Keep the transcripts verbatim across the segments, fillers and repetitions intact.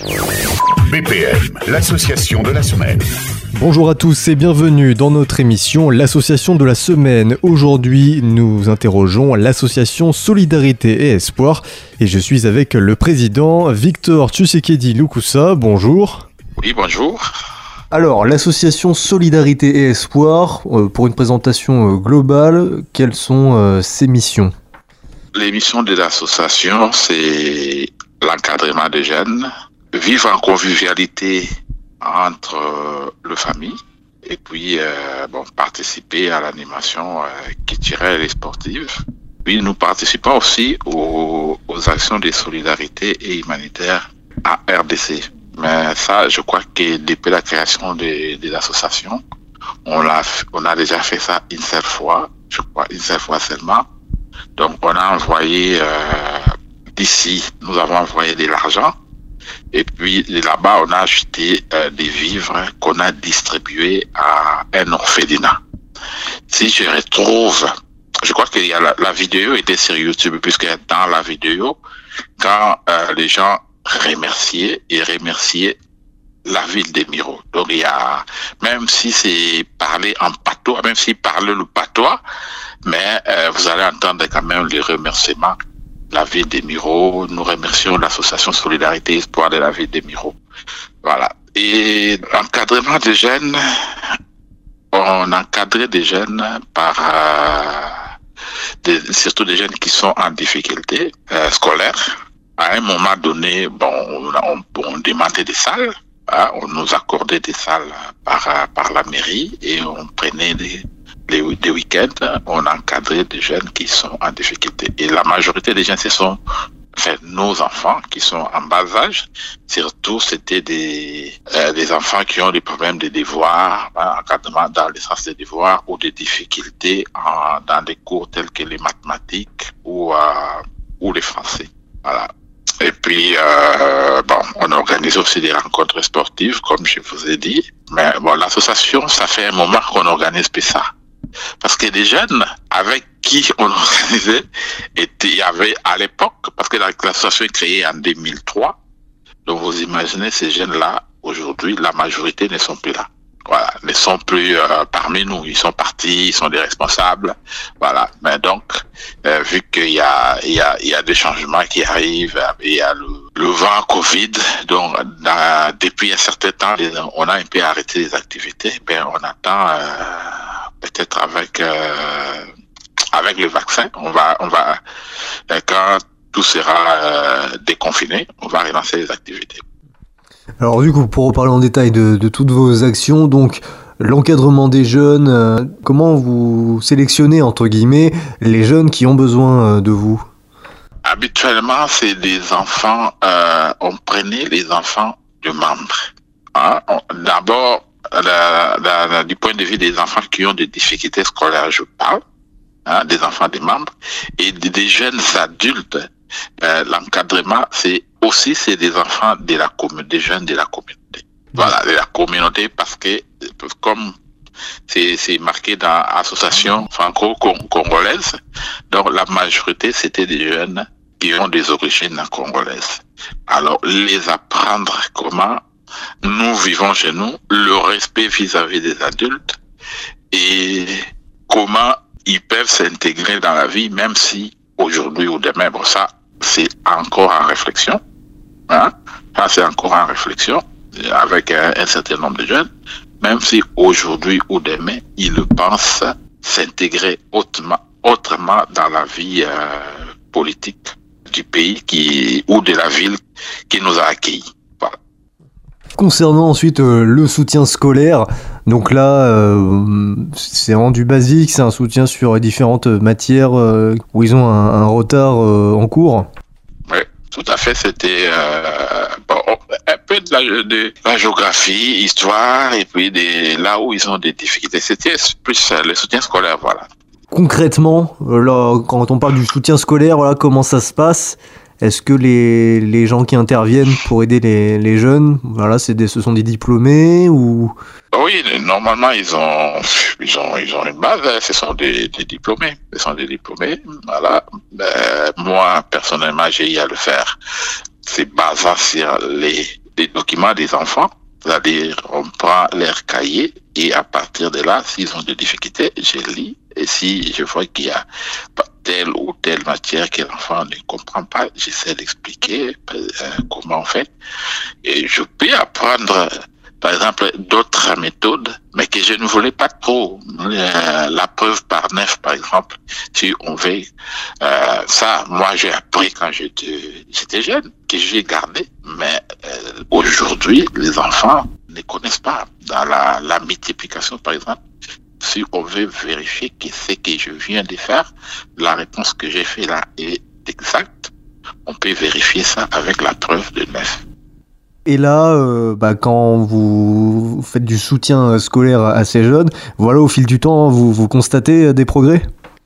B P M, l'association de la semaine. Bonjour à tous et bienvenue dans notre émission L'association de la semaine. Aujourd'hui, nous interrogeons l'association Solidarité et Espoir et je suis avec le président Victor Tshisekedi Lukusa. Bonjour. Oui, bonjour. Alors, l'association Solidarité et Espoir, euh, pour une présentation euh, globale, quelles sont euh, ses missions ? Les missions de l'association, c'est l'encadrement des jeunes, vivre en convivialité entre euh, les familles et puis euh, bon, participer à l'animation euh, culturelle et sportive. Puis nous participons aussi aux, aux actions de solidarité et humanitaire à R D C. Mais ça, je crois que depuis la création de, de l'association, on a, on a déjà fait ça une seule fois, je crois une seule fois seulement. Donc on a envoyé euh, d'ici, nous avons envoyé de l'argent. Et puis là-bas, on a acheté euh, des vivres qu'on a distribués à un orphelinat. Si je retrouve, je crois que y a la, la vidéo était sur YouTube, puisque dans la vidéo, quand euh, les gens remerciaient et remerciaient la ville des Miro. Donc il y a, même si c'est parlé en patois, même s'ils parlent le patois, mais euh, vous allez entendre quand même les remerciements. La ville des Miro, nous remercions l'association Solidarité et Espoir de la ville des Miro. Voilà. Et l'encadrement des jeunes, on encadrait des jeunes par, euh, des, surtout des jeunes qui sont en difficulté euh, scolaire. À un moment donné, bon, on, on, on demandait des salles, hein, on nous accordait des salles par, par la mairie et on prenait des Les, des week-ends, on encadrait des jeunes qui sont en difficulté. Et la majorité des jeunes, ce sont enfin, nos enfants qui sont en bas âge. Surtout, c'était des, euh, des enfants qui ont des problèmes de devoirs, hein, encadrement dans le sens des devoirs ou des difficultés en, dans des cours tels que les mathématiques ou, euh, ou les français. Voilà. Et puis, euh, bon, on organise aussi des rencontres sportives, comme je vous ai dit. Mais bon, l'association, ça fait un moment qu'on organise plus ça. Parce que les jeunes avec qui on organisait, étaient, il y avait à l'époque, parce que l'association est créée en deux mille trois, donc vous imaginez ces jeunes-là, aujourd'hui, la majorité ne sont plus là. Voilà, ne sont plus euh, parmi nous, ils sont partis, ils sont des responsables, voilà. Mais donc, euh, vu qu'il y a, il y a, il y a des changements qui arrivent, il y a le, le vent Covid, donc dans, depuis un certain temps, on a un peu arrêté les activités, ben on attend. Euh, Peut-être avec euh, avec le vaccin, on va on va euh, quand tout sera euh, déconfiné, on va relancer les activités. Alors du coup, pour reparler en détail de, de toutes vos actions, donc l'encadrement des jeunes, euh, comment vous sélectionnez entre guillemets les jeunes qui ont besoin de vous ? Habituellement, c'est des enfants. Euh, on prenait les enfants de membres. Hein? On, d'abord. La, la, la, du point de vue des enfants qui ont des difficultés scolaires, je parle, hein, des enfants des membres, et des, des jeunes adultes. Euh, l'encadrement, c'est aussi c'est des enfants de la communauté, des jeunes de la communauté. Voilà, de la communauté, parce que comme c'est, c'est marqué dans l'association franco-congolaise, donc la majorité c'était des jeunes qui ont des origines congolaises. Alors les apprendre comment nous vivons chez nous, le respect vis-à-vis des adultes et comment ils peuvent s'intégrer dans la vie, même si aujourd'hui ou demain, bon ça, c'est encore en réflexion. Hein? Ça, c'est encore en réflexion avec un, un certain nombre de jeunes, même si aujourd'hui ou demain, ils pensent s'intégrer autrement, autrement dans la vie euh, politique du pays qui, ou de la ville qui nous a accueillis. Concernant ensuite euh, le soutien scolaire, donc là, euh, c'est rendu basique, c'est un soutien sur différentes matières euh, où ils ont un, un retard euh, en cours. Oui, tout à fait, c'était euh, bon, un peu de la, de la géographie, histoire, et puis des, là où ils ont des difficultés. C'était plus euh, le soutien scolaire, voilà. Concrètement, là, quand on parle du soutien scolaire, voilà, comment ça se passe ? Est-ce que les, les gens qui interviennent pour aider les, les jeunes, voilà, c'est des, ce sont des diplômés ou... Oui, normalement, ils ont, ils ont, ils ont une base, ce sont des, des diplômés. Ce sont des diplômés, voilà. Euh, moi, personnellement, j'ai eu à le faire. C'est basé sur les des documents des enfants. C'est-à-dire, on prend leur cahier et à partir de là, s'ils ont des difficultés, je lis. Et si je vois qu'il y a telle ou telle matière que l'enfant ne comprend pas, j'essaie d'expliquer euh, comment on fait. Et je peux apprendre, par exemple, d'autres méthodes, mais que je ne voulais pas trop. Euh, la preuve par neuf, par exemple, si on veut. Euh, ça, moi, j'ai appris quand j'étais, j'étais jeune, que j'ai gardé. Mais euh, aujourd'hui, les enfants ne connaissent pas. Dans la, la multiplication, par exemple, si on veut vérifier que ce que je viens de faire, la réponse que j'ai fait là est exacte, on peut vérifier ça avec la preuve de neuf. Et là, euh, bah, quand vous faites du soutien scolaire à ces jeunes, voilà, au fil du temps, vous, vous constatez des progrès ?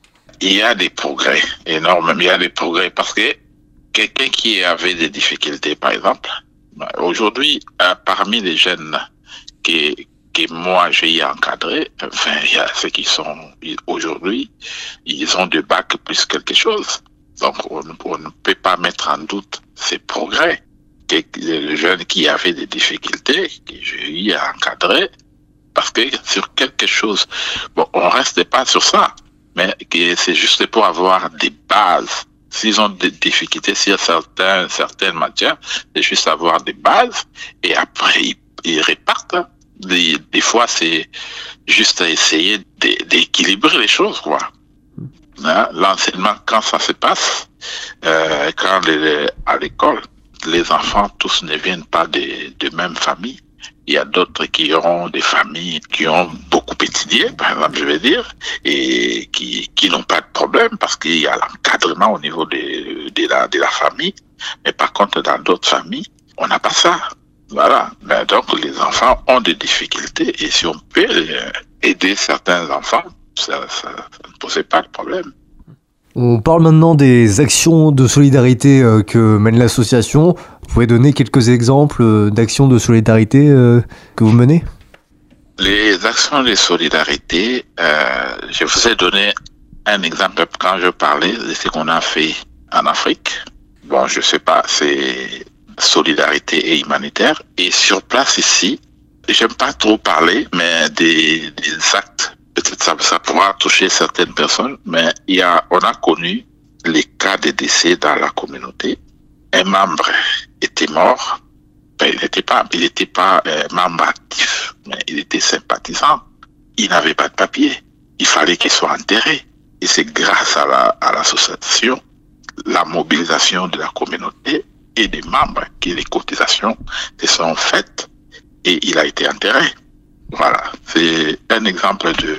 Il y a des progrès, énormes. Il y a des progrès parce que quelqu'un qui avait des difficultés, par exemple, aujourd'hui, euh, parmi les jeunes qui, que moi j'ai encadrés, enfin, il y a ceux qui sont aujourd'hui, ils ont des bacs plus quelque chose. Donc, on, on ne peut pas mettre en doute ces progrès. Que les jeunes qui avaient des difficultés, que j'ai eu à encadrer, parce que sur quelque chose, bon, on reste pas sur ça, mais que c'est juste pour avoir des bases. S'ils ont des difficultés sur certains, certaines matières, c'est juste avoir des bases, et après, ils, ils repartent. Des, des fois, c'est juste à essayer d'équilibrer les choses, quoi. Hein? L'enseignement, quand ça se passe, euh, quand les, à l'école, les enfants, tous ne viennent pas de, de même famille. Il y a d'autres qui auront des familles qui ont beaucoup étudié, par exemple, je vais dire, et qui, qui n'ont pas de problème parce qu'il y a l'encadrement au niveau de, de, la, de la famille. Mais par contre, dans d'autres familles, on n'a pas ça. Voilà. Ben, donc, les enfants ont des difficultés et si on peut aider certains enfants, ça, ça, ça ne posait pas de problème. On parle maintenant des actions de solidarité euh, que mène l'association. Vous pouvez donner quelques exemples euh, d'actions de solidarité euh, que vous menez ? Les actions de solidarité, euh, je vous ai donné un exemple quand je parlais de ce qu'on a fait en Afrique. Bon, je sais pas, c'est solidarité et humanitaire. Et sur place ici, j'aime pas trop parler, mais des, des actes. Peut-être ça, ça pourra toucher certaines personnes, mais il y a, on a connu les cas de décès dans la communauté. Un membre était mort, ben, il n'était pas, il n'était pas euh, membre actif, mais il était sympathisant. Il n'avait pas de papier. Il fallait qu'il soit enterré. Et c'est grâce à la, à l'association, la mobilisation de la communauté et des membres que les cotisations se sont faites et il a été enterré. Voilà, c'est un exemple de...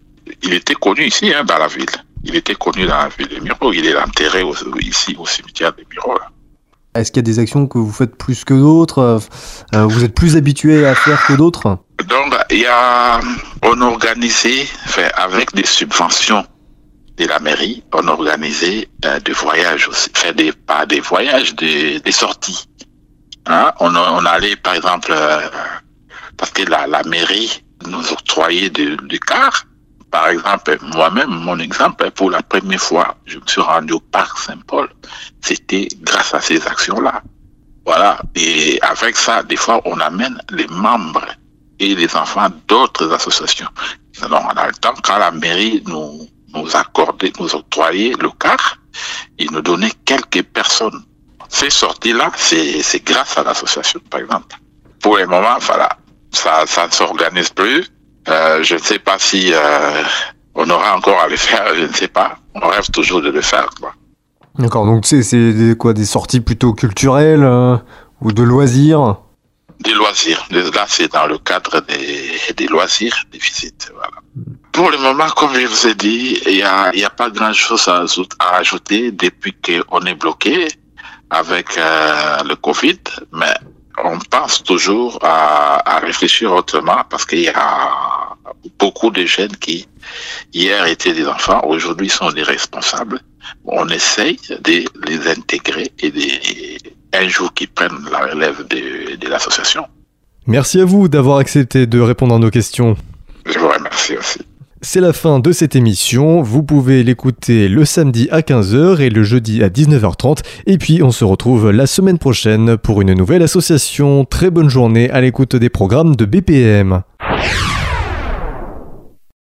Il était connu ici, hein, dans la ville. Il était connu dans la ville de Miro. Il est enterré au, ici, au cimetière de Miro. Là. Est-ce qu'il y a des actions que vous faites plus que d'autres ? euh, Vous êtes plus habitué à faire que d'autres ? Donc, il y a... On organisait, enfin, avec des subventions de la mairie, on organisait euh, des voyages aussi. Enfin, des, pas des voyages, des, des sorties. Hein? On, on allait, par exemple... Euh, parce que la, la mairie nous octroyait des de cars. Par exemple, moi-même, mon exemple, pour la première fois, je me suis rendu au parc Saint-Paul. C'était grâce à ces actions-là. Voilà. Et avec ça, des fois, on amène les membres et les enfants d'autres associations. Donc, on a le temps, quand la mairie nous, nous accordait, nous octroyait le car, il nous donnait quelques personnes. Ces sorties-là, c'est, c'est grâce à l'association, par exemple. Pour le moment, voilà. Ça, ça ne s'organise plus. Euh, je ne sais pas si euh, on aura encore à le faire. Je ne sais pas. On rêve toujours de le faire, quoi. D'accord. Donc c'est c'est des, quoi des sorties plutôt culturelles euh, ou de loisirs. Des loisirs. Là, c'est dans le cadre des, des loisirs, des visites. Voilà. Pour le moment, comme je vous ai dit, il y a il y a pas grand chose à, à ajouter depuis qu'on est bloqué avec euh, le Covid, mais on pense toujours à, à réfléchir autrement parce qu'il y a beaucoup de jeunes qui, hier, étaient des enfants, aujourd'hui sont des responsables. On essaye de les intégrer et de, un jour qu'ils prennent la relève de, de l'association. Merci à vous d'avoir accepté de répondre à nos questions. Je vous remercie aussi. C'est la fin de cette émission, vous pouvez l'écouter le samedi à quinze heures et le jeudi à dix-neuf heures trente, et puis on se retrouve la semaine prochaine pour une nouvelle association. Très bonne journée à l'écoute des programmes de B P M.